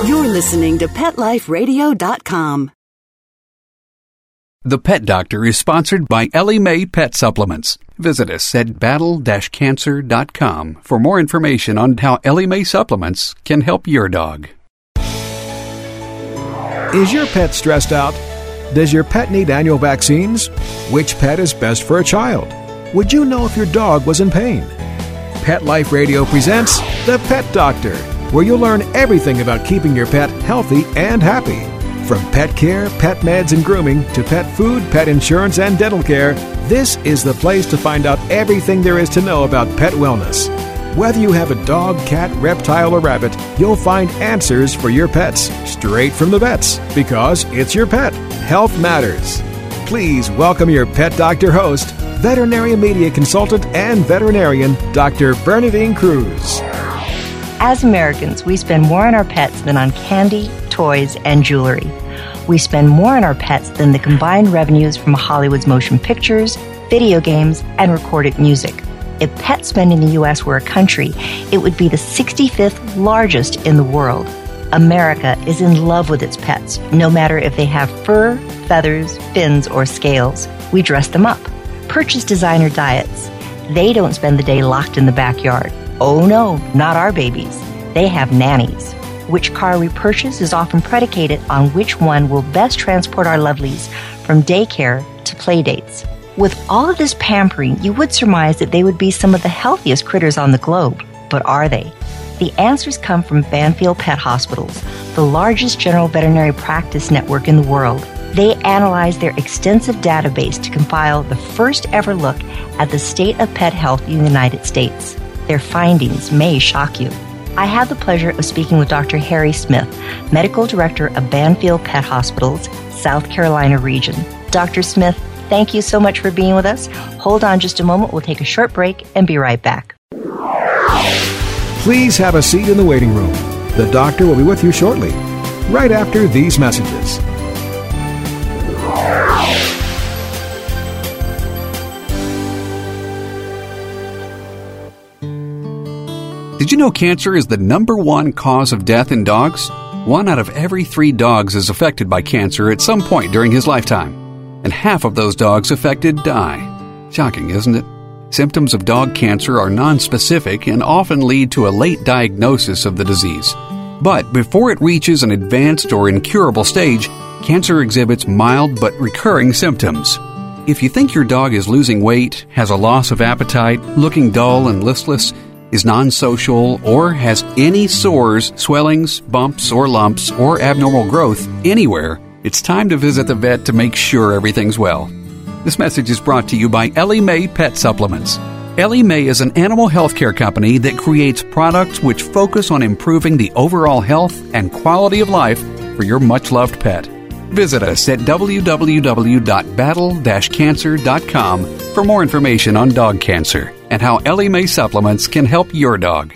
You're listening to PetLifeRadio.com. The Pet Doctor is sponsored by Ellie Mae Pet Supplements. Visit us at battle-cancer.com for more information on how Ellie Mae supplements can help your dog. Is your pet stressed out? Does your pet need annual vaccines? Which pet is best for a child? Would you know if your dog was in pain? Pet Life Radio presents The Pet Doctor, where you'll learn everything about keeping your pet healthy and happy. From pet care, pet meds and grooming, to pet food, pet insurance, and dental care, this is the place to find out everything there is to know about pet wellness. Whether you have a dog, cat, reptile, or rabbit, you'll find answers for your pets straight from the vets, because it's your pet. Health matters. Please welcome your Pet Doctor host, veterinary media consultant and veterinarian, Dr. Bernadine Cruz. As Americans, we spend more on our pets than on candy, toys, and jewelry. We spend more on our pets than the combined revenues from Hollywood's motion pictures, video games, and recorded music. If pet spend in the U.S. were a country, it would be the 65th largest in the world. America is in love with its pets, no matter if they have fur, feathers, fins, or scales. We dress them up. Purchase designer diets. They don't spend the day locked in the backyard. Oh no, not our babies. They have nannies. Which car we purchase is often predicated on which one will best transport our lovelies from daycare to play dates. With all of this pampering, you would surmise that they would be some of the healthiest critters on the globe. But are they? The answers come from Banfield Pet Hospitals, the largest general veterinary practice network in the world. They analyze their extensive database to compile the first ever look at the state of pet health in the United States. Their findings may shock you. I have the pleasure of speaking with Dr. Harry Smith, Medical Director of Banfield Pet Hospitals, South Carolina region. Dr. Smith, thank you so much for being with us. Hold on just a moment. We'll take a short break and be right back. Please have a seat in the waiting room. The doctor will be with you shortly, right after these messages. Did you know cancer is the #1 cause of death in dogs? 1 out of every 3 dogs is affected by cancer at some point during his lifetime, and half of those dogs affected die. Shocking, isn't it? Symptoms of dog cancer are nonspecific and often lead to a late diagnosis of the disease. But before it reaches an advanced or incurable stage, cancer exhibits mild but recurring symptoms. If you think your dog is losing weight, has a loss of appetite, looking dull and listless, is non-social, or has any sores, swellings, bumps, or lumps, or abnormal growth anywhere, it's time to visit the vet to make sure everything's well. This message is brought to you by Ellie Mae Pet Supplements. Ellie Mae is an animal healthcare company that creates products which focus on improving the overall health and quality of life for your much-loved pet. Visit us at www.battle-cancer.com for more information on dog cancer and how Ellie Mae supplements can help your dog.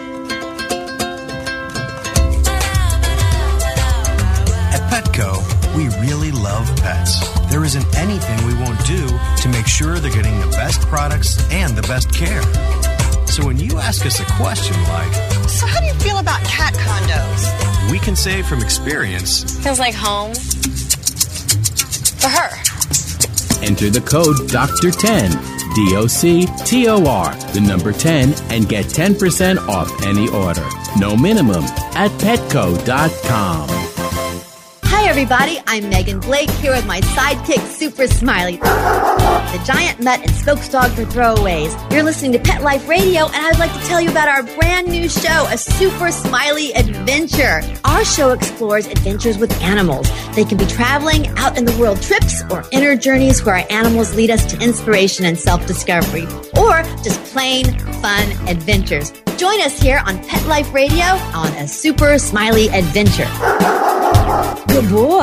At Petco, we really love pets. There isn't anything we won't do to make sure they're getting the best products and the best care. So when you ask us a question like, so how do you feel about cat condos? We can say from experience, feels like home for her. Enter the code Dr.10, DOCTOR, the number 10, and get 10% off any order. No minimum at Petco.com. Hi everybody, I'm Megan Blake here with my sidekick, Super Smiley, the giant mutt and spokes dog for throwaways. You're listening to Pet Life Radio, and I'd like to tell you about our brand new show, A Super Smiley Adventure. Our show explores adventures with animals. They can be traveling, out in the world trips, or inner journeys where our animals lead us to inspiration and self-discovery, or just plain fun adventures. Join us here on Pet Life Radio on A Super Smiley Adventure. Good boy.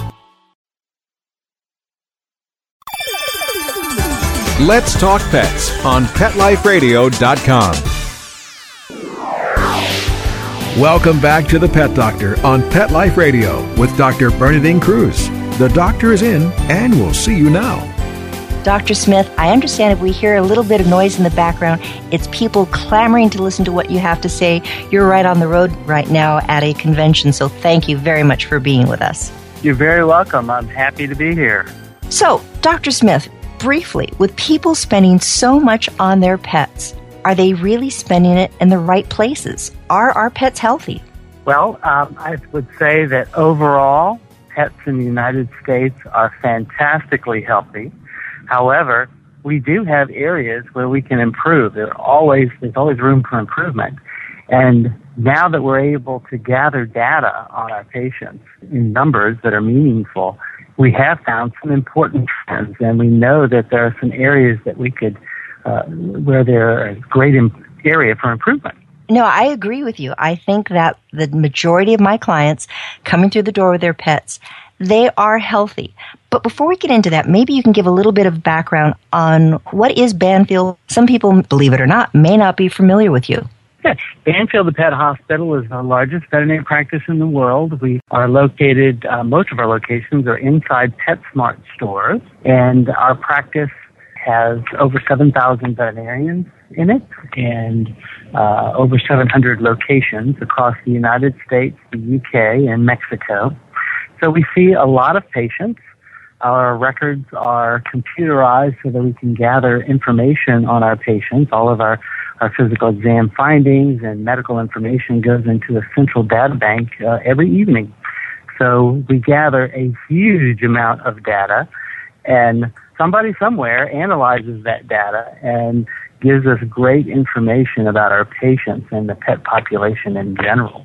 Let's Talk Pets on PetLifeRadio.com. Welcome back to the Pet Doctor on Pet Life Radio with Dr. Bernadine Cruz. The doctor is in, and we'll see you now. Dr. Smith, I understand if we hear a little bit of noise in the background, it's people clamoring to listen to what you have to say. You're right on the road right now at a convention, so thank you very much for being with us. You're very welcome. I'm happy to be here. So, Dr. Smith, briefly, with people spending so much on their pets, are they really spending it in the right places? Are our pets healthy? Well, I would say that overall, pets in the United States are fantastically healthy. However, we do have areas where we can improve. There's always room for improvement. And now that we're able to gather data on our patients in numbers that are meaningful, we have found some important trends, and we know that there are some areas that we could, where there are a great area for improvement. No, I agree with you. I think that the majority of my clients coming through the door with their pets, they are healthy. But before we get into that, maybe you can give a little bit of background on what is Banfield. Some people, believe it or not, may not be familiar with you. Yes, Banfield the Pet Hospital is the largest veterinary practice in the world. We are located, most of our locations are inside PetSmart stores, and our practice has over 7,000 veterinarians in it and over 700 locations across the United States, the UK, and Mexico. So we see a lot of patients. Our records are computerized so that we can gather information on our patients. All of our physical exam findings and medical information goes into a central data bank every evening. So we gather a huge amount of data, and somebody somewhere analyzes that data and gives us great information about our patients and the pet population in general.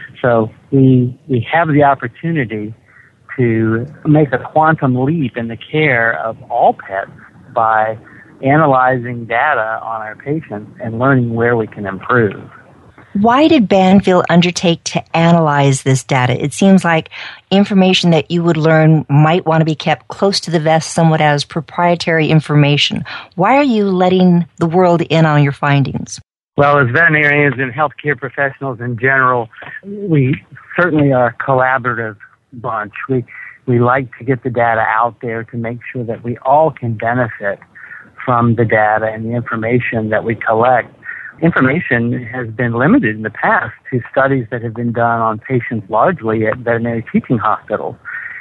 So we have the opportunity to make a quantum leap in the care of all pets by analyzing data on our patients and learning where we can improve. Why did Banfield undertake to analyze this data? It seems like information that you would learn might want to be kept close to the vest, somewhat as proprietary information. Why are you letting the world in on your findings? Well, as veterinarians and healthcare professionals in general, we certainly are a collaborative bunch. We like to get the data out there to make sure that we all can benefit from the data and the information that we collect. Information has been limited in the past to studies that have been done on patients largely at veterinary teaching hospitals.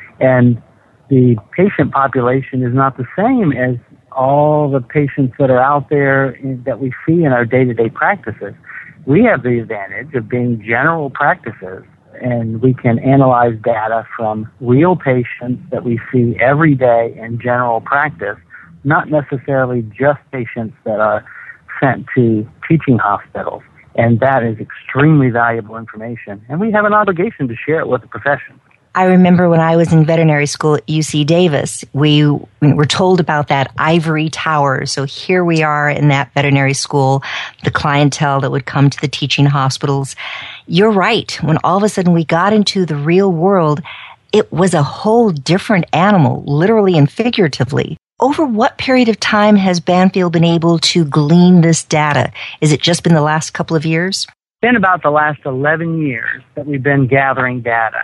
And the patient population is not the same as all the patients that are out there that we see in our day-to-day practices. We have the advantage of being general practices, and we can analyze data from real patients that we see every day in general practice, not necessarily just patients that are sent to teaching hospitals. And that is extremely valuable information. And we have an obligation to share it with the profession. I remember when I was in veterinary school at UC Davis, we were told about that ivory tower. So here we are in that veterinary school, the clientele that would come to the teaching hospitals. You're right. When all of a sudden we got into the real world, it was a whole different animal, literally and figuratively. Over what period of time has Banfield been able to glean this data? Is it just been the last couple of years? It's been about the last 11 years that we've been gathering data.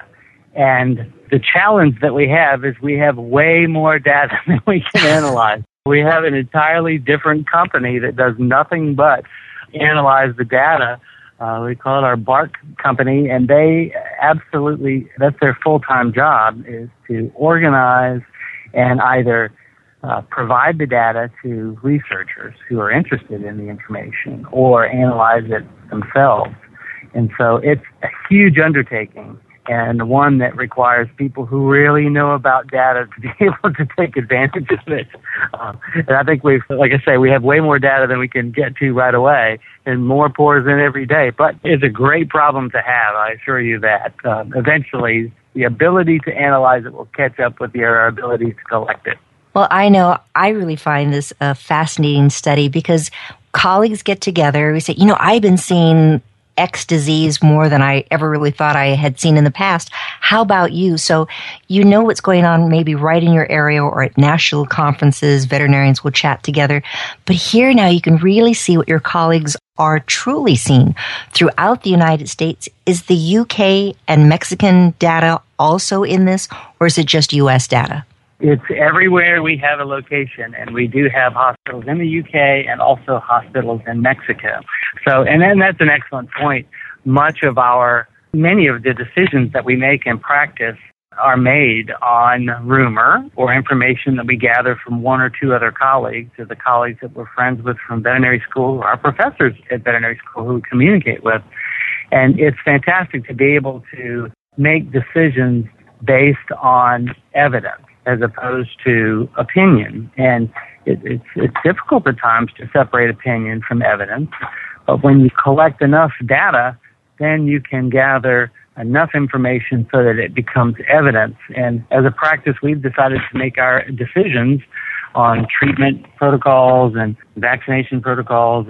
And the challenge that we have is we have way more data than we can analyze. We have an entirely different company that does nothing but analyze the data. We call it our BARC company, and they absolutely, that's their full-time job, is to organize and either provide the data to researchers who are interested in the information or analyze it themselves. And so it's a huge undertaking, and one that requires people who really know about data to be able to take advantage of it. And I think like I say, we have way more data than we can get to right away, and more pours in every day. But it's a great problem to have, I assure you that. Eventually, the ability to analyze it will catch up with our ability to collect it. Well, I know I really find this a fascinating study because colleagues get together. We say, I've been seeing X disease more than I ever really thought I had seen in the past. How about you? So you know what's going on maybe right in your area or at national conferences, veterinarians will chat together. But here now you can really see what your colleagues are truly seeing throughout the United States. Is the UK and Mexican data also in this, or is it just U.S. data? It's everywhere we have a location, and we do have hospitals in the UK and also hospitals in Mexico. So, and then that's an excellent point. Many of the decisions that we make in practice are made on rumor or information that we gather from one or two other colleagues, or the colleagues that we're friends with from veterinary school, or our professors at veterinary school who we communicate with. And it's fantastic to be able to make decisions based on evidence as opposed to opinion. And it's difficult at times to separate opinion from evidence, but when you collect enough data, then you can gather enough information so that it becomes evidence. And as a practice, we've decided to make our decisions on treatment protocols and vaccination protocols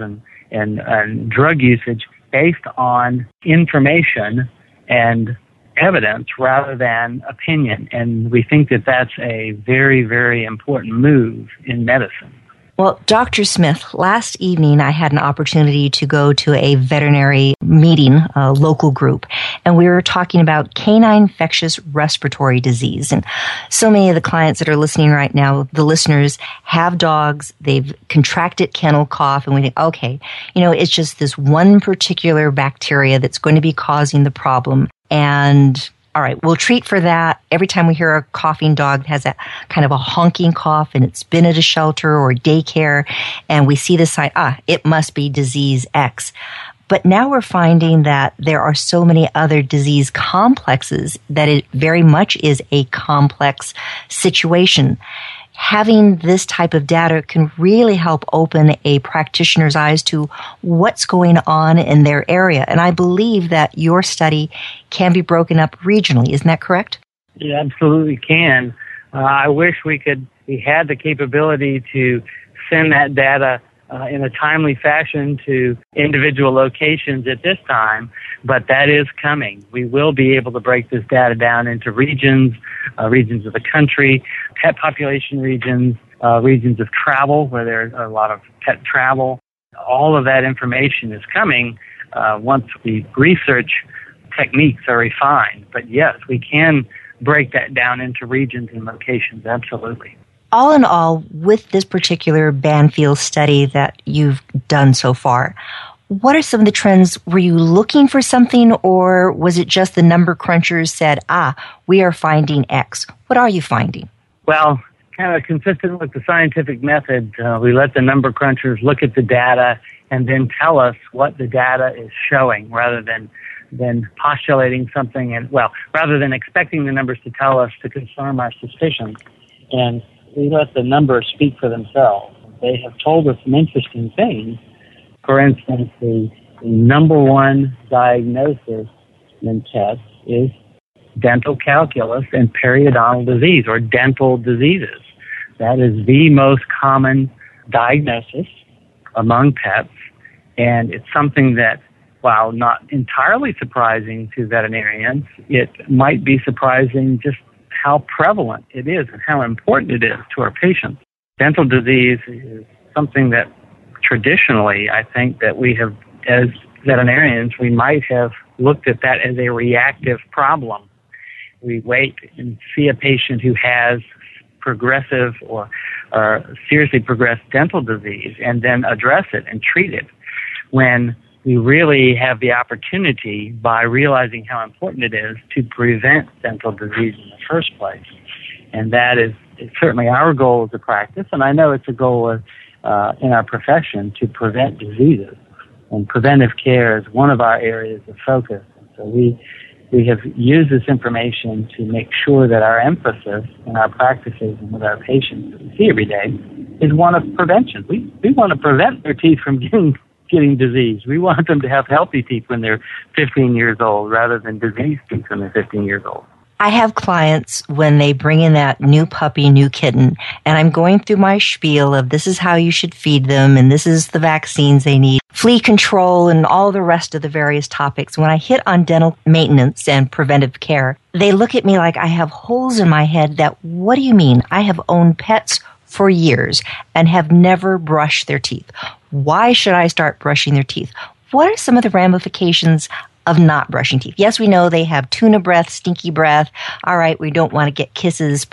and drug usage based on information and evidence rather than opinion. And we think that that's a very, very important move in medicine. Well, Dr. Smith, last evening I had an opportunity to go to a veterinary meeting, a local group, and we were talking about canine infectious respiratory disease. And so many of the clients that are listening right now, the listeners, have dogs, they've contracted kennel cough, and we think, okay, it's just this one particular bacteria that's going to be causing the problem. And all right, we'll treat for that. Every time we hear a coughing dog that has that kind of a honking cough and it's been at a shelter or daycare, and we see the sign, it must be disease X. But now we're finding that there are so many other disease complexes that it very much is a complex situation. Having this type of data can really help open a practitioner's eyes to what's going on in their area. And I believe that your study can be broken up regionally. Isn't that correct? It absolutely can. I wish we had the capability to send that data in a timely fashion to individual locations at this time, but that is coming. We will be able to break this data down into regions of the country, pet population regions, regions of travel where there's a lot of pet travel. All of that information is coming once the research techniques are refined. But yes, we can break that down into regions and locations, absolutely. All in all, with this particular Banfield study that you've done so far, what are some of the trends? Were you looking for something, or was it just the number crunchers said, we are finding X? What are you finding? Well, kind of consistent with the scientific method, we let the number crunchers look at the data and then tell us what the data is showing rather than postulating something rather than expecting the numbers to tell us to confirm our suspicions. And we let the numbers speak for themselves. They have told us some interesting things. For instance, the number one diagnosis in pets is dental calculus and periodontal disease, or dental diseases. That is the most common diagnosis among pets, and it's something that, while not entirely surprising to veterinarians, it might be surprising just how prevalent it is and how important it is to our patients. Dental disease is something that traditionally, I think that we have, as veterinarians, we might have looked at that as a reactive problem. We wait and see a patient who has progressive or seriously progressed dental disease and then address it and treat it, when we really have the opportunity, by realizing how important it is, to prevent dental disease in the first place. And that is certainly our goal as a practice, and I know it's a goal in our profession to prevent diseases. And preventive care is one of our areas of focus. And so we have used this information to make sure that our emphasis in our practices and with our patients that we see every day is one of prevention. We want to prevent their teeth from getting disease. We want them to have healthy teeth when they're 15 years old rather than diseased teeth when they're 15 years old. I have clients when they bring in that new puppy, new kitten, and I'm going through my spiel of this is how you should feed them and this is the vaccines they need, flea control, and all the rest of the various topics. When I hit on dental maintenance and preventive care, they look at me like I have holes in my head that, what do you mean? I have owned pets for years and have never brushed their teeth. Why should I start brushing their teeth? What are some of the ramifications of not brushing teeth? Yes, we know they have tuna breath, stinky breath. All right, we don't want to get kisses, but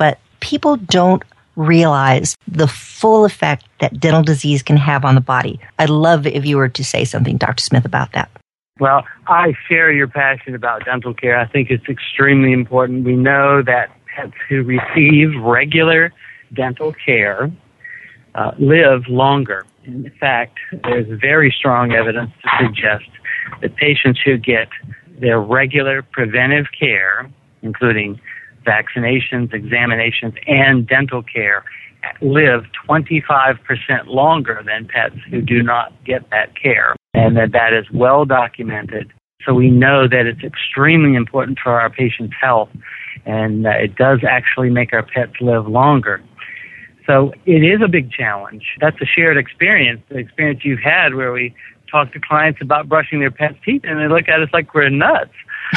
people don't realize the full effect that dental disease can have on the body. I'd love if you were to say something, Dr. Smith, about that. Well, I share your passion about dental care. I think it's extremely important. We know that pets who receive regular dental care live longer. In fact, there's very strong evidence to suggest that patients who get their regular preventive care, including vaccinations, examinations, and dental care, live 25% longer than pets who do not get that care, and that is well documented. So we know that it's extremely important for our patients' health, and it does actually make our pets live longer. So it is a big challenge. That's a shared experience, the experience you've had where we talk to clients about brushing their pets' teeth, and they look at us like we're nuts.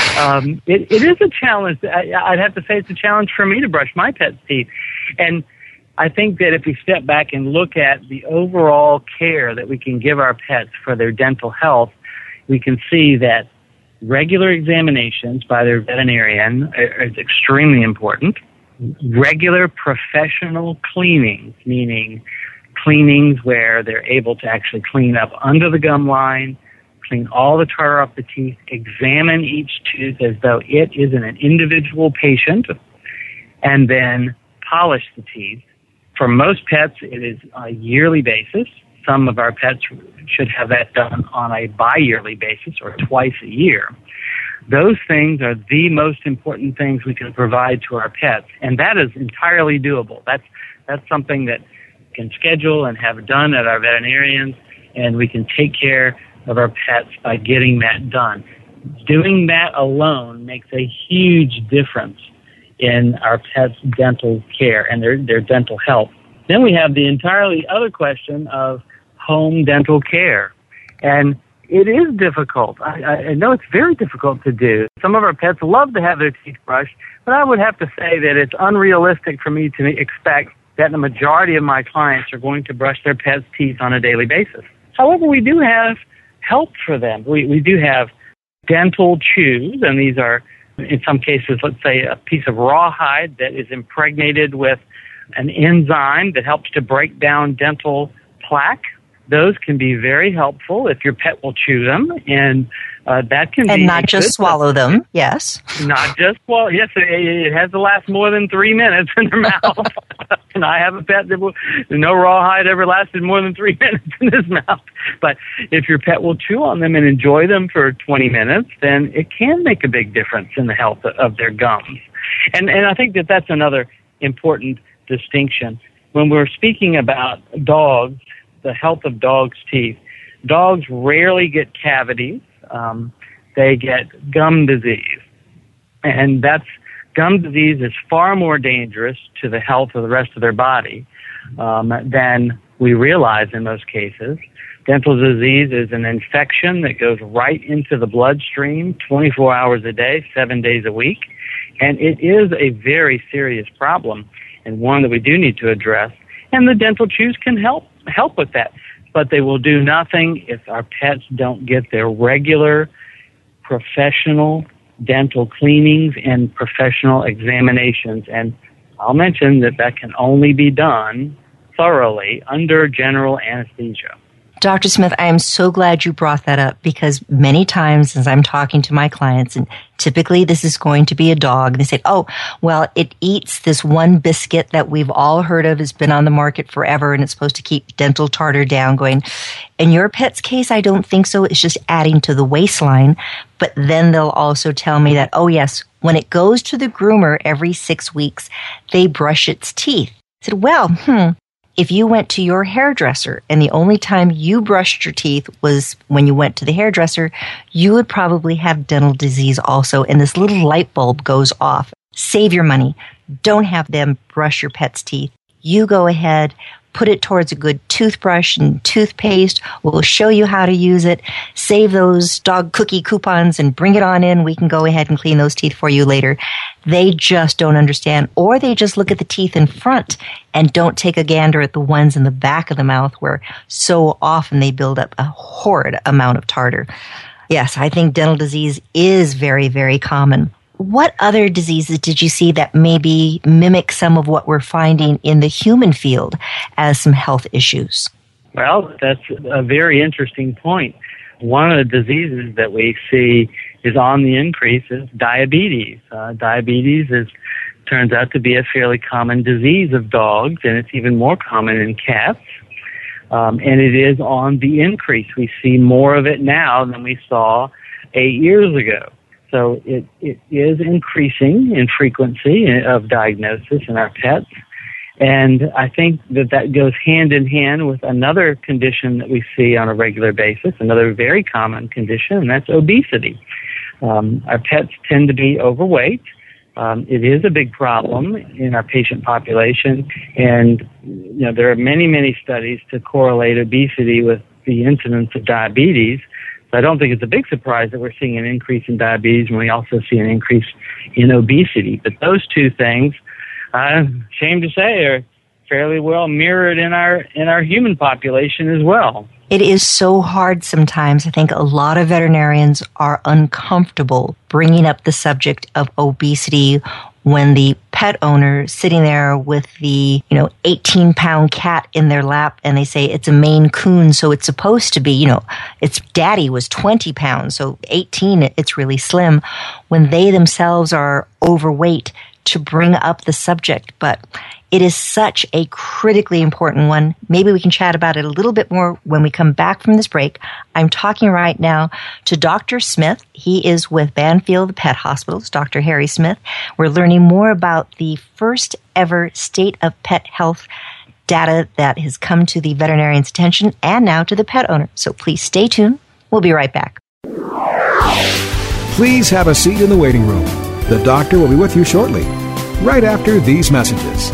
It is a challenge. I'd have to say it's a challenge for me to brush my pet's teeth. And I think that if we step back and look at the overall care that we can give our pets for their dental health, we can see that regular examinations by their veterinarian is extremely important. Regular professional cleanings, meaning cleanings where they're able to actually clean up under the gum line, clean all the tartar off the teeth, examine each tooth as though it is an individual patient, and then polish the teeth. For most pets, it is on a yearly basis. Some of our pets should have that done on a bi-yearly basis or twice a year. Those things are the most important things we can provide to our pets, and that is entirely doable. That's something that we can schedule and have done at our veterinarians, and we can take care of our pets by getting that done. Doing that alone makes a huge difference in our pets' dental care and their dental health. Then we have the entirely other question of home dental care. And it is difficult. I know it's very difficult to do. Some of our pets love to have their teeth brushed, but I would have to say that it's unrealistic for me to expect that the majority of my clients are going to brush their pets' teeth on a daily basis. However, we do have help for them. We do have dental chews, and these are, in some cases, let's say a piece of rawhide that is impregnated with an enzyme that helps to break down dental plaque. Those can be very helpful if your pet will chew them, and that can be... And not just swallow them, yes. Not just swallow. Yes, it has to last more than 3 minutes in their mouth. And I have a pet that no rawhide ever lasted more than 3 minutes in his mouth. But if your pet will chew on them and enjoy them for 20 minutes, then it can make a big difference in the health of their gums. And I think that that's another important distinction. When we're speaking about dogs, the health of dogs' teeth, dogs rarely get cavities. They get gum disease. And gum disease is far more dangerous to the health of the rest of their body than we realize in most cases. Dental disease is an infection that goes right into the bloodstream 24 hours a day, 7 days a week. And it is a very serious problem and one that we do need to address. And the dental chews can help with that. But they will do nothing if our pets don't get their regular professional dental cleanings and professional examinations. And I'll mention that can only be done thoroughly under general anesthesia. Dr. Smith, I am so glad you brought that up, because many times as I'm talking to my clients, and typically this is going to be a dog, and they say, oh, well, it eats this one biscuit that we've all heard of, has been on the market forever, and it's supposed to keep dental tartar down. Going, in your pet's case, I don't think so. It's just adding to the waistline. But then they'll also tell me that, oh, yes, when it goes to the groomer every 6 weeks, they brush its teeth. I said, well, if you went to your hairdresser and the only time you brushed your teeth was when you went to the hairdresser, you would probably have dental disease also, and this little light bulb goes off. Save your money. Don't have them brush your pet's teeth. You go ahead, put it towards a good toothbrush and toothpaste. We'll show you how to use it. Save those dog cookie coupons and bring it on in. We can go ahead and clean those teeth for you later. They just don't understand, or they just look at the teeth in front and don't take a gander at the ones in the back of the mouth where so often they build up a horrid amount of tartar. Yes, I think dental disease is very, very common. What other diseases did you see that maybe mimic some of what we're finding in the human field as some health issues? Well, that's a very interesting point. One of the diseases that we see is on the increase is diabetes. Diabetes turns out to be a fairly common disease of dogs, and it's even more common in cats. And it is on the increase. We see more of it now than we saw 8 years ago. So it is increasing in frequency of diagnosis in our pets. And I think that goes hand in hand with another condition that we see on a regular basis, another very common condition, and that's obesity. Our pets tend to be overweight. It is a big problem in our patient population, and there are many, many studies to correlate obesity with the incidence of diabetes. So I don't think it's a big surprise that we're seeing an increase in diabetes when we also see an increase in obesity. But those two things, shame to say, are fairly well mirrored in our human population as well. It is so hard sometimes. I think a lot of veterinarians are uncomfortable bringing up the subject of obesity when the pet owner is sitting there with the 18-pound cat in their lap, and they say it's a Maine Coon, so it's supposed to be, its daddy was 20 pounds, so 18, it's really slim, when they themselves are overweight, to bring up the subject. But it is such a critically important one. Maybe we can chat about it a little bit more when we come back from this break. I'm talking right now to Dr. Smith. He is with Banfield Pet Hospitals, Dr. Harry Smith. We're learning more about the first ever state of pet health data that has come to the veterinarian's attention and now to the pet owner. So please stay tuned. We'll be right back. Please have a seat in the waiting room. The doctor will be with you shortly, right after these messages.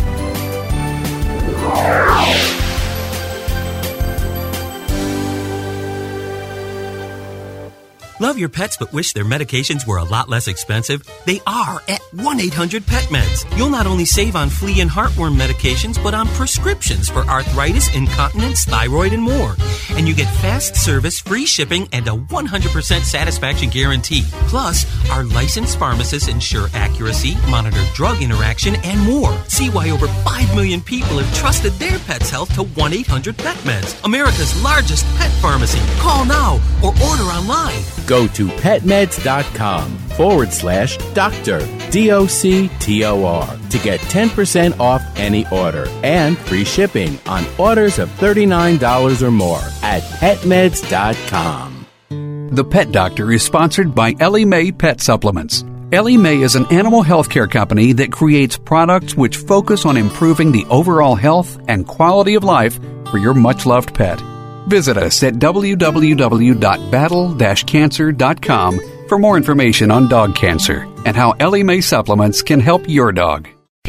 Love your pets but wish their medications were a lot less expensive? They are at 1-800-PET-MEDS. You'll not only save on flea and heartworm medications, but on prescriptions for arthritis, incontinence, thyroid, and more. And you get fast service, free shipping, and a 100% satisfaction guarantee. Plus, our licensed pharmacists ensure accuracy, monitor drug interaction, and more. See why over 5 million people have trusted their pet's health to 1-800-PET-MEDS, America's largest pet pharmacy. Call now or order online. Go to petmeds.com/doctor, DOCTOR, to get 10% off any order and free shipping on orders of $39 or more at petmeds.com. The Pet Doctor is sponsored by Ellie Mae Pet Supplements. Ellie Mae is an animal healthcare company that creates products which focus on improving the overall health and quality of life for your much-loved pet. Visit us at www.battle-cancer.com for more information on dog cancer and how Ellie Mae supplements can help your dog.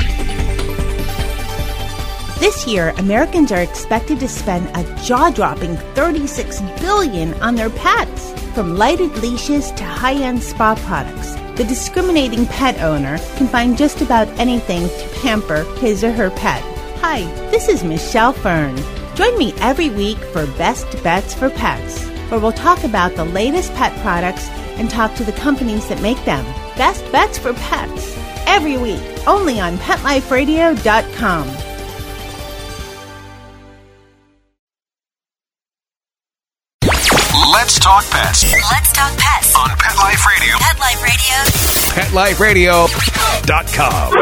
This year, Americans are expected to spend a jaw-dropping $36 billion on their pets. From lighted leashes to high-end spa products, the discriminating pet owner can find just about anything to pamper his or her pet. Hi, this is Michelle Fern. Join me every week for Best Bets for Pets, where we'll talk about the latest pet products and talk to the companies that make them. Best Bets for Pets, every week, only on PetLifeRadio.com. Let's talk pets. Let's talk pets On Pet Life Radio. Pet Life Radio. PetLifeRadio.com.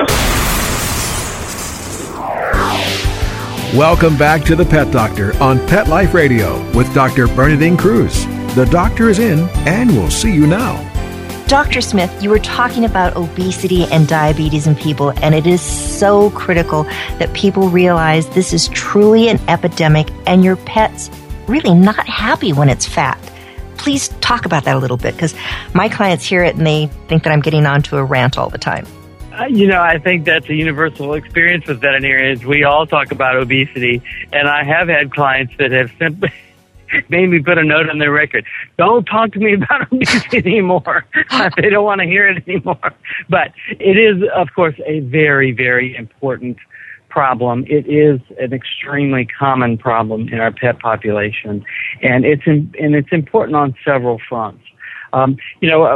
Welcome back to the Pet Doctor on Pet Life Radio with Dr. Bernadine Cruz. The doctor is in, and we'll see you now. Dr. Smith, you were talking about obesity and diabetes in people, and it is so critical that people realize this is truly an epidemic, and your pet's really not happy when it's fat. Please talk about that a little bit, because my clients hear it and they think that I'm getting onto a rant all the time. I think that's a universal experience with veterinarians. We all talk about obesity, and I have had clients that have simply made me put a note on their record. Don't talk to me about obesity anymore. They don't want to hear it anymore. But it is, of course, a very, very important problem. It is an extremely common problem in our pet population, and it's important on several fronts.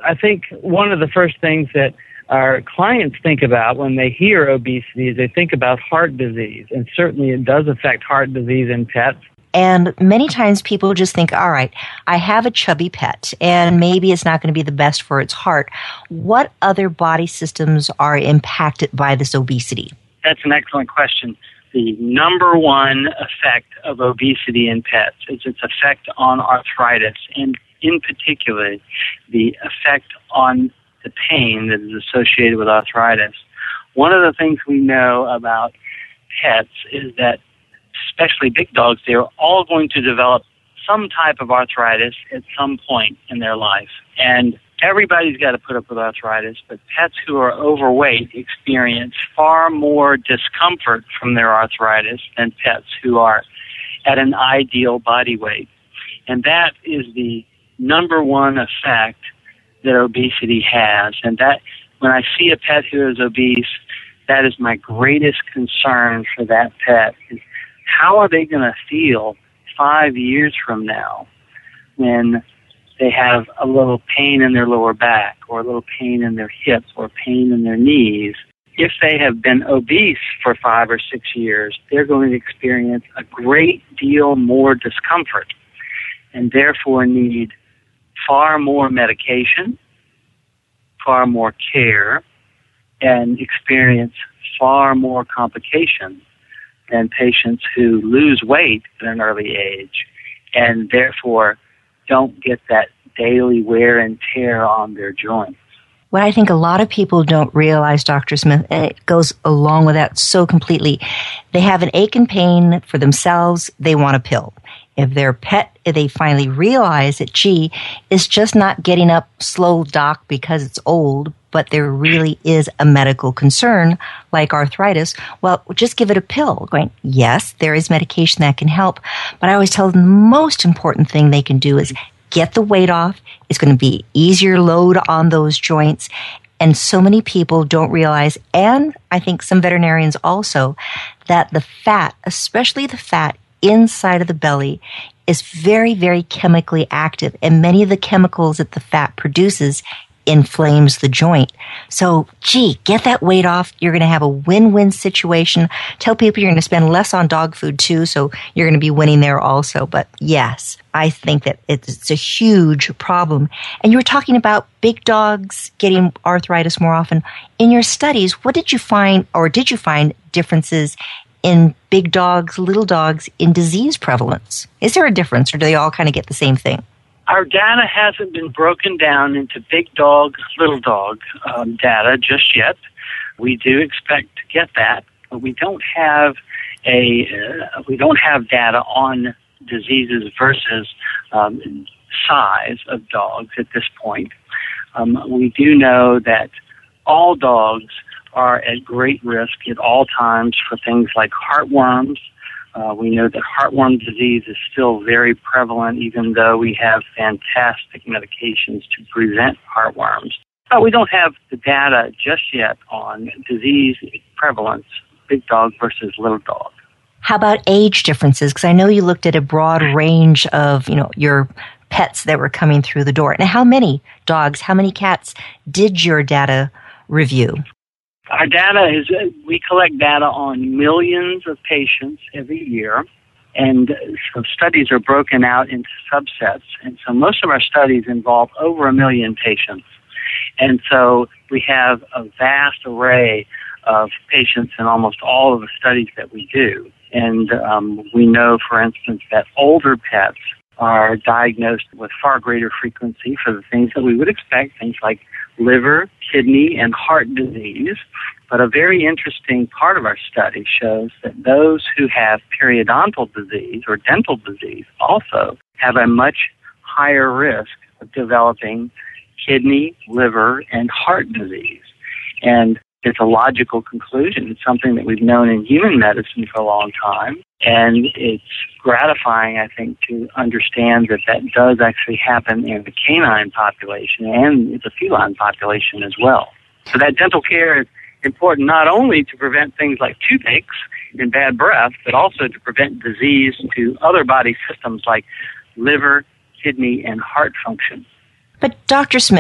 I think one of the first things that our clients think about when they hear obesity is they think about heart disease, and certainly it does affect heart disease in pets. And many times people just think, all right, I have a chubby pet, and maybe it's not going to be the best for its heart. What other body systems are impacted by this obesity? That's an excellent question. The number one effect of obesity in pets is its effect on arthritis, and in particular, the effect on the pain that is associated with arthritis. One of the things we know about pets is that, especially big dogs, they're all going to develop some type of arthritis at some point in their life. And everybody's got to put up with arthritis, but pets who are overweight experience far more discomfort from their arthritis than pets who are at an ideal body weight. And that is the number one effect that obesity has. And that when I see a pet who is obese, that is my greatest concern for that pet. Is how are they going to feel 5 years from now when they have a little pain in their lower back or a little pain in their hips or pain in their knees? If they have been obese for 5 or 6 years, they're going to experience a great deal more discomfort and therefore need far more medication, far more care, and experience far more complications than patients who lose weight at an early age and therefore don't get that daily wear and tear on their joints. What I think a lot of people don't realize, Dr. Smith, and it goes along with that so completely, they have an ache and pain for themselves, they want a pill. If their pet, if they finally realize that, gee, it's just not getting up slow, doc, because it's old, but there really is a medical concern like arthritis, well, just give it a pill. Going, yes, there is medication that can help, but I always tell them the most important thing they can do is get the weight off. It's going to be easier load on those joints. And so many people don't realize, and I think some veterinarians also, that the fat, especially the fat inside of the belly, is very, very chemically active. And many of the chemicals that the fat produces inflames the joint. So, gee, get that weight off. You're going to have a win-win situation. Tell people you're going to spend less on dog food too, so you're going to be winning there also. But yes, I think that it's a huge problem. And you were talking about big dogs getting arthritis more often. In your studies, what did you find, or did you find differences in big dogs, little dogs, in disease prevalence? Is there a difference, or do they all kind of get the same thing? Our data hasn't been broken down into big dog, little dog data just yet. We do expect to get that, but we don't have data on diseases versus size of dogs at this point. We do know that all dogs are at great risk at all times for things like heartworms. We know that heartworm disease is still very prevalent, even though we have fantastic medications to prevent heartworms. But we don't have the data just yet on disease prevalence, big dog versus little dog. How about age differences? Because I know you looked at a broad range of, your pets that were coming through the door. And how many dogs, how many cats did your data review? Our data is, we collect data on millions of patients every year, and so studies are broken out into subsets. And so most of our studies involve over 1 million patients. And so we have a vast array of patients in almost all of the studies that we do. And we know, for instance, that older pets are diagnosed with far greater frequency for the things that we would expect, things like liver, kidney, and heart disease. But a very interesting part of our study shows that those who have periodontal disease or dental disease also have a much higher risk of developing kidney, liver, and heart disease. And it's a logical conclusion. It's something that we've known in human medicine for a long time. And it's gratifying, I think, to understand that that does actually happen in the canine population and the feline population as well. So that dental care is important not only to prevent things like toothaches and bad breath, but also to prevent disease to other body systems like liver, kidney, and heart function. But Dr. Smith,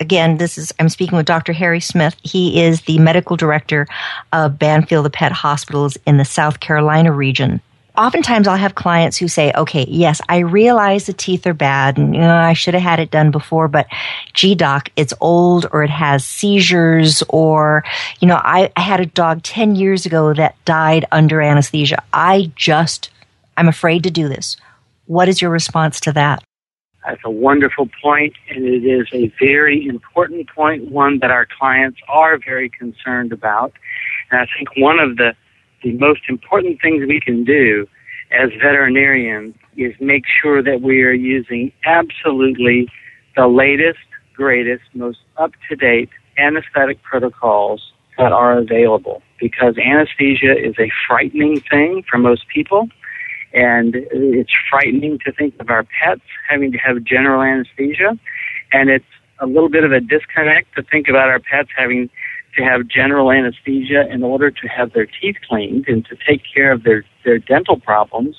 again, I'm speaking with Dr. Harry Smith. He is the medical director of Banfield, the Pet Hospitals in the South Carolina region. Oftentimes I'll have clients who say, okay, yes, I realize the teeth are bad and I should have had it done before, but gee, doc, it's old or it has seizures or, I had a dog 10 years ago that died under anesthesia. I'm afraid to do this. What is your response to that? That's a wonderful point, and it is a very important point, one that our clients are very concerned about. And I think one of the most important things we can do as veterinarians is make sure that we are using absolutely the latest, greatest, most up-to-date anesthetic protocols that are available, because anesthesia is a frightening thing for most people, and it's frightening to think of our pets having to have general anesthesia, and it's a little bit of a disconnect to think about our pets having to have general anesthesia in order to have their teeth cleaned and to take care of their dental problems.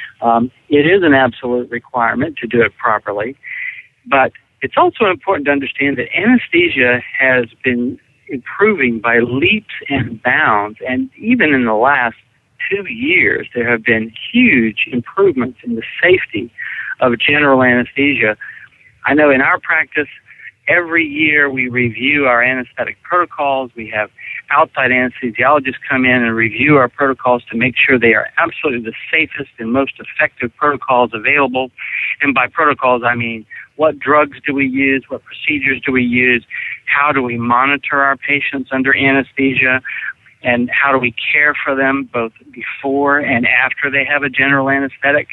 It is an absolute requirement to do it properly, but it's also important to understand that anesthesia has been improving by leaps and bounds, and even in the last 2 years, there have been huge improvements in the safety of general anesthesia. I know in our practice, every year we review our anesthetic protocols. We have outside anesthesiologists come in and review our protocols to make sure they are absolutely the safest and most effective protocols available. And by protocols, I mean, what drugs do we use? What procedures do we use? How do we monitor our patients under anesthesia? And how do we care for them both before and after they have a general anesthetic?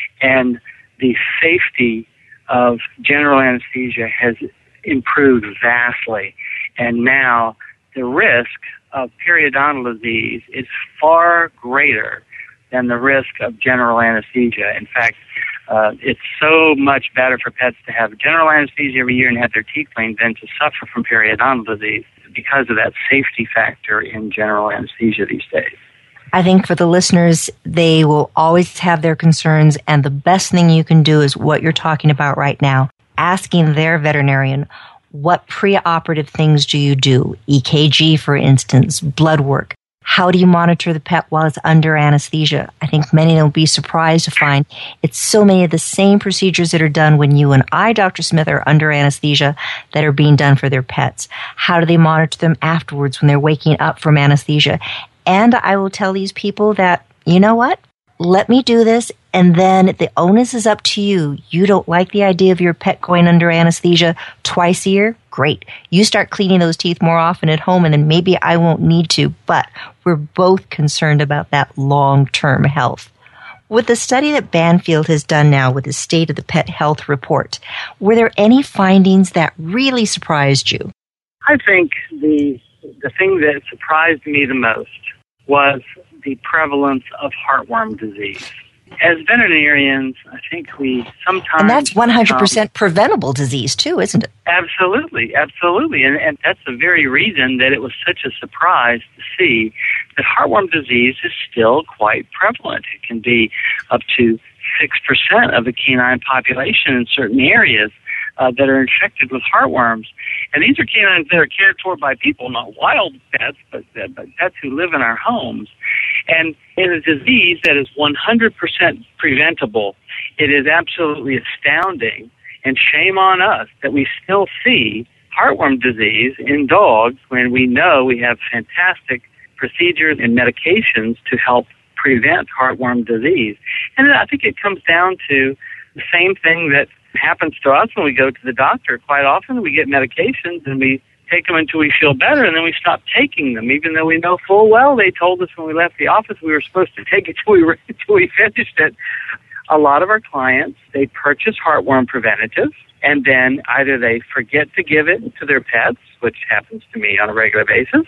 And the safety of general anesthesia has improved vastly. And now the risk of periodontal disease is far greater than the risk of general anesthesia. In fact, it's so much better for pets to have general anesthesia every year and have their teeth cleaned than to suffer from periodontal disease because of that safety factor in general anesthesia these days. I think for the listeners, they will always have their concerns, and the best thing you can do is what you're talking about right now, asking their veterinarian, what preoperative things do you do? EKG, for instance, blood work. How do you monitor the pet while it's under anesthesia? I think many will be surprised to find it's so many of the same procedures that are done when you and I, Dr. Smith, are under anesthesia that are being done for their pets. How do they monitor them afterwards when they're waking up from anesthesia? And I will tell these people that, you know what? Let me do this, and then the onus is up to you. You don't like the idea of your pet going under anesthesia twice a year? Great. You start cleaning those teeth more often at home, and then maybe I won't need to. But we're both concerned about that long-term health. With the study that Banfield has done now with the State of the Pet Health Report, were there any findings that really surprised you? I think the thing that surprised me the most was the prevalence of heartworm disease. As veterinarians, I think we sometimes... And that's 100% preventable disease too, isn't it? Absolutely, absolutely. And that's the very reason that it was such a surprise to see that heartworm disease is still quite prevalent. It can be up to 6% of the canine population in certain areas that are infected with heartworms. And these are canines that are cared for by people, not wild pets, but pets who live in our homes. And in a disease that is 100% preventable, it is absolutely astounding and shame on us that we still see heartworm disease in dogs when we know we have fantastic procedures and medications to help prevent heartworm disease. And I think it comes down to the same thing that happens to us when we go to the doctor. Quite often we get medications and we take them until we feel better, and then we stop taking them, even though we know full well they told us when we left the office we were supposed to take it till we finished it. A lot of our clients, they purchase heartworm preventative, and then either they forget to give it to their pets, which happens to me on a regular basis,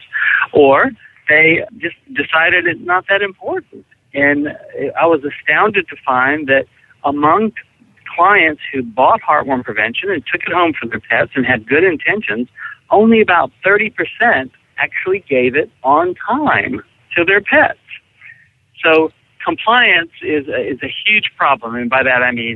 or they just decided it's not that important. And I was astounded to find that among clients who bought heartworm prevention and took it home for their pets and had good intentions, only about 30% actually gave it on time to their pets. So compliance is a huge problem, and by that I mean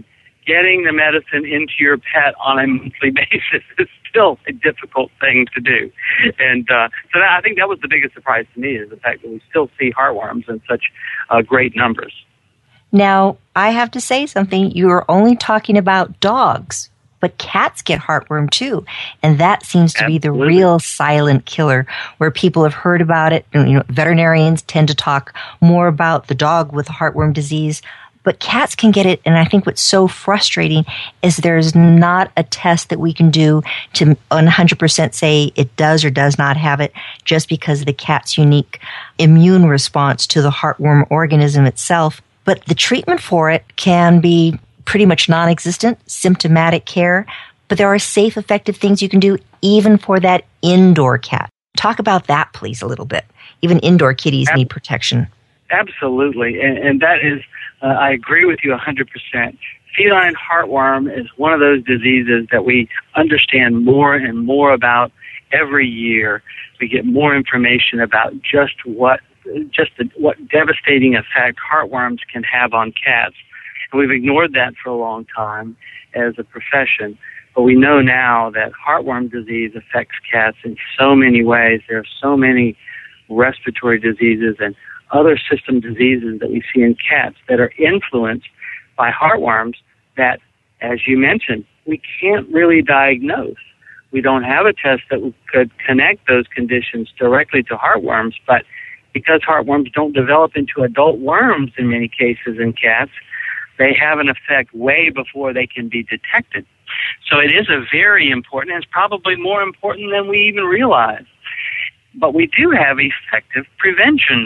getting the medicine into your pet on a monthly basis is still a difficult thing to do. And so I think that was the biggest surprise to me, is the fact that we still see heartworms in such great numbers. Now, I have to say something. You are only talking about dogs, but cats get heartworm too. And that seems to be the real silent killer, where people have heard about it. Veterinarians tend to talk more about the dog with heartworm disease, but cats can get it. And I think what's so frustrating is there's not a test that we can do to 100% say it does or does not have it, just because of the cat's unique immune response to the heartworm organism itself. But the treatment for it can be pretty much non-existent, symptomatic care, but there are safe, effective things you can do even for that indoor cat. Talk about that, please, a little bit. Even indoor kitties need protection. Absolutely, and that is, I agree with you 100%. Feline heartworm is one of those diseases that we understand more and more about every year. We get more information about what devastating effect heartworms can have on cats. And we've ignored that for a long time as a profession. But we know now that heartworm disease affects cats in so many ways. There are so many respiratory diseases and other system diseases that we see in cats that are influenced by heartworms that, as you mentioned, we can't really diagnose. We don't have a test that could connect those conditions directly to heartworms, but because heartworms don't develop into adult worms in many cases in cats, they have an effect way before they can be detected. So it is a very important, and it's probably more important than we even realize. But we do have effective prevention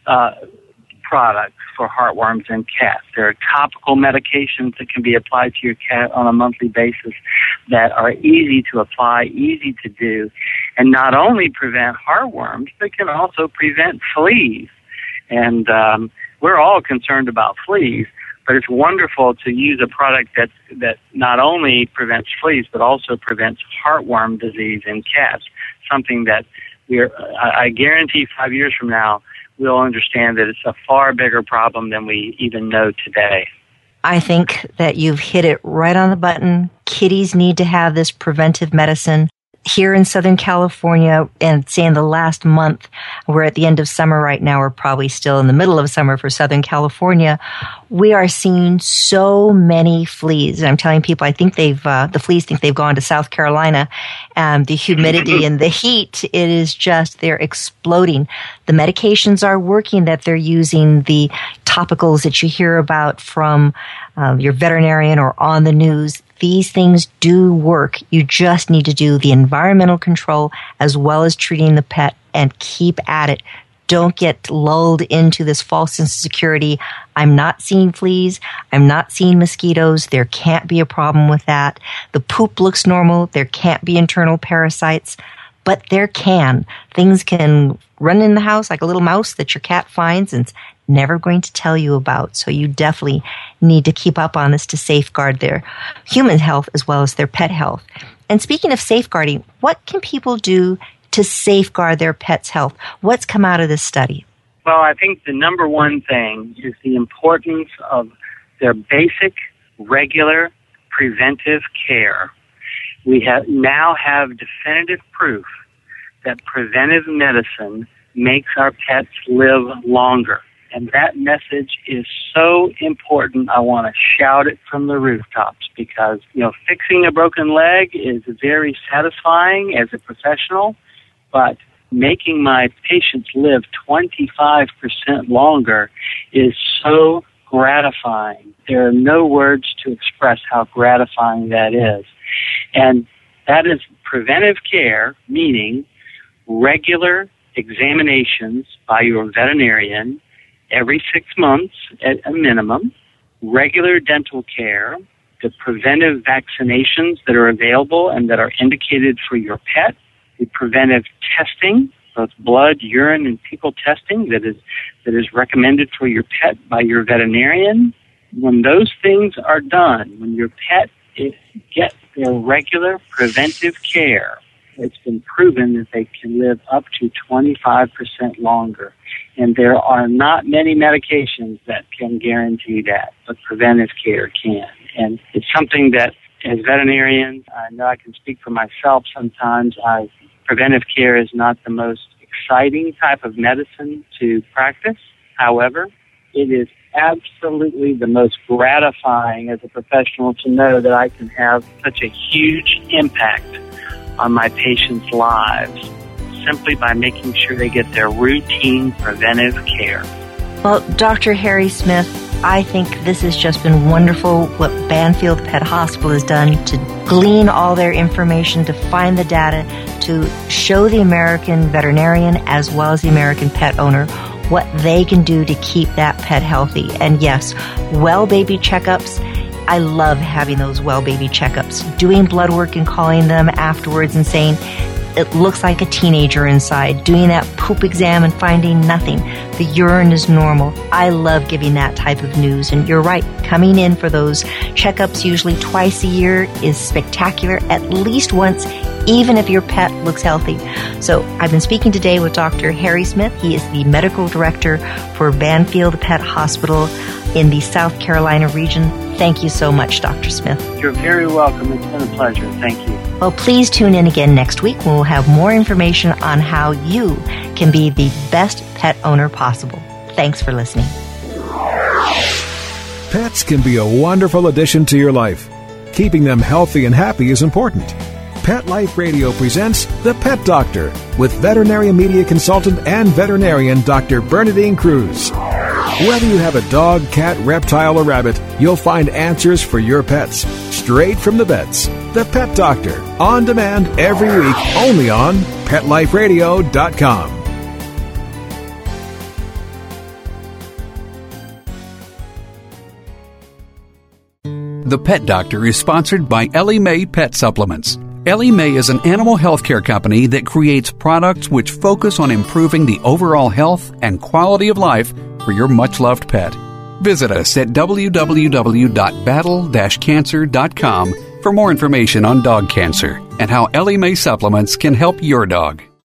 products for heartworms in cats. There are topical medications that can be applied to your cat on a monthly basis that are easy to apply, easy to do, and not only prevent heartworms, but can also prevent fleas. And we're all concerned about fleas, but it's wonderful to use a product that not only prevents fleas, but also prevents heartworm disease in cats, something that I guarantee 5 years from now, we'll understand that it's a far bigger problem than we even know today. I think that you've hit it right on the button. Kitties need to have this preventive medicine. Here in Southern California, and say in the last month, we're at the end of summer right now, we're probably still in the middle of summer for Southern California, we are seeing so many fleas. I'm telling people, I think the fleas think they've gone to South Carolina. The humidity and the heat, it is just, they're exploding. The medications are working that they're using, the topicals that you hear about from your veterinarian or on the news. These things do work. You just need to do the environmental control as well as treating the pet and keep at it. Don't get lulled into this false sense of security. I'm not seeing fleas. I'm not seeing mosquitoes. There can't be a problem with that. The poop looks normal. There can't be internal parasites. But there can. Things can run in the house like a little mouse that your cat finds and never going to tell you about. So you definitely need to keep up on this to safeguard their human health as well as their pet health. And speaking of safeguarding, what can people do to safeguard their pet's health? What's come out of this study? Well, I think the number one thing is the importance of their basic, regular, preventive care. We now have definitive proof that preventive medicine makes our pets live longer. And that message is so important. I want to shout it from the rooftops because, fixing a broken leg is very satisfying as a professional, but making my patients live 25% longer is so gratifying. There are no words to express how gratifying that is. And that is preventive care, meaning regular examinations by your veterinarian every 6 months at a minimum, regular dental care, the preventive vaccinations that are available and that are indicated for your pet, the preventive testing, both blood, urine, and fecal testing that is recommended for your pet by your veterinarian. When those things are done, when your pet gets their regular preventive care, it's been proven that they can live up to 25% longer. And there are not many medications that can guarantee that, but preventive care can. And it's something that, as veterinarians, I know I can speak for myself sometimes. Preventive care is not the most exciting type of medicine to practice. However, it is absolutely the most gratifying as a professional to know that I can have such a huge impact on my patients' lives simply by making sure they get their routine preventive care. Well, Dr. Harry Smith, I think this has just been wonderful what Banfield Pet Hospital has done to glean all their information, to find the data, to show the American veterinarian as well as the American pet owner what they can do to keep that pet healthy. And yes, well baby checkups. I love having those well baby checkups, doing blood work and calling them afterwards and saying, it looks like a teenager inside, doing that poop exam and finding nothing. The urine is normal. I love giving that type of news. And you're right, coming in for those checkups usually twice a year is spectacular, at least once, even if your pet looks healthy. So I've been speaking today with Dr. Harry Smith. He is the medical director for Banfield Pet Hospital in the South Carolina region. Thank you so much, Dr. Smith. You're very welcome. It's been a pleasure. Thank you. Well, please tune in again next week when we'll have more information on how you can be the best pet owner possible. Thanks for listening. Pets can be a wonderful addition to your life. Keeping them healthy and happy is important. Pet Life Radio presents The Pet Doctor with veterinary media consultant and veterinarian Dr. Bernadine Cruz. Whether you have a dog, cat, reptile, or rabbit, you'll find answers for your pets straight from the vets. The Pet Doctor, on demand every week, only on PetLifeRadio.com. The Pet Doctor is sponsored by Ellie Mae Pet Supplements. Ellie Mae is an animal health care company that creates products which focus on improving the overall health and quality of life for your much-loved pet. Visit us at www.battle-cancer.com for more information on dog cancer and how Ellie Mae supplements can help your dog.